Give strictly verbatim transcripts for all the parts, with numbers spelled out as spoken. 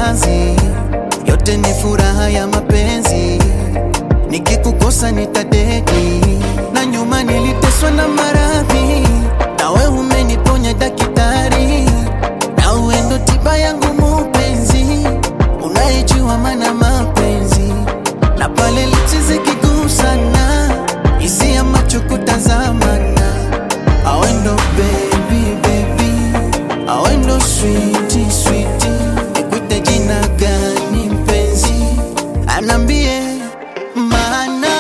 simanzi, yote ni furaha ya mapenzi. Nikikukosa nitadeki, na nyuma niliteswa na maradhi, nawe umeniponya daktari. Nawe ndo tiba yangu mupenzi, unayejua maana mapenzi. Na pale lichi zikigusana, hisia macho kutazamana. Awe ndo baby baby, awe ndo sweetie sweetie. Nikuite jina gani mpenzi? Anambie maana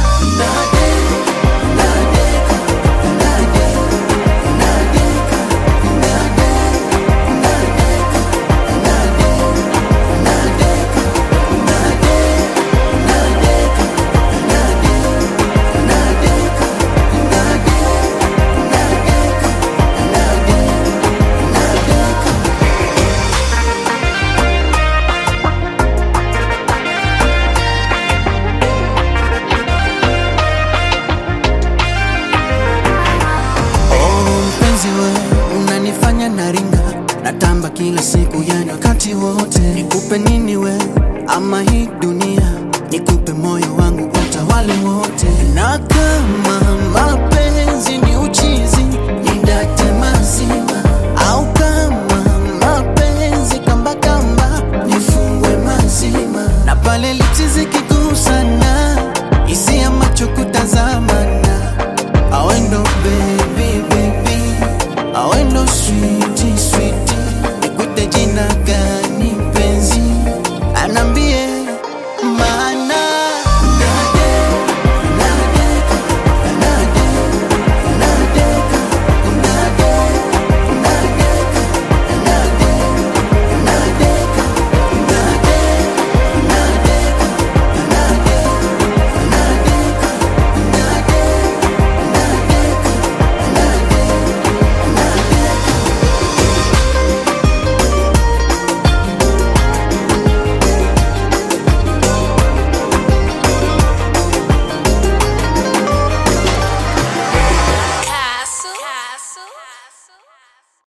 unanifanya naringa, natamba kila siku, yani wakati wote. Nikupe nini we ama hii dunia, nikupe moyo wangu utawale wote. Na kama mapenzi ni uchizi,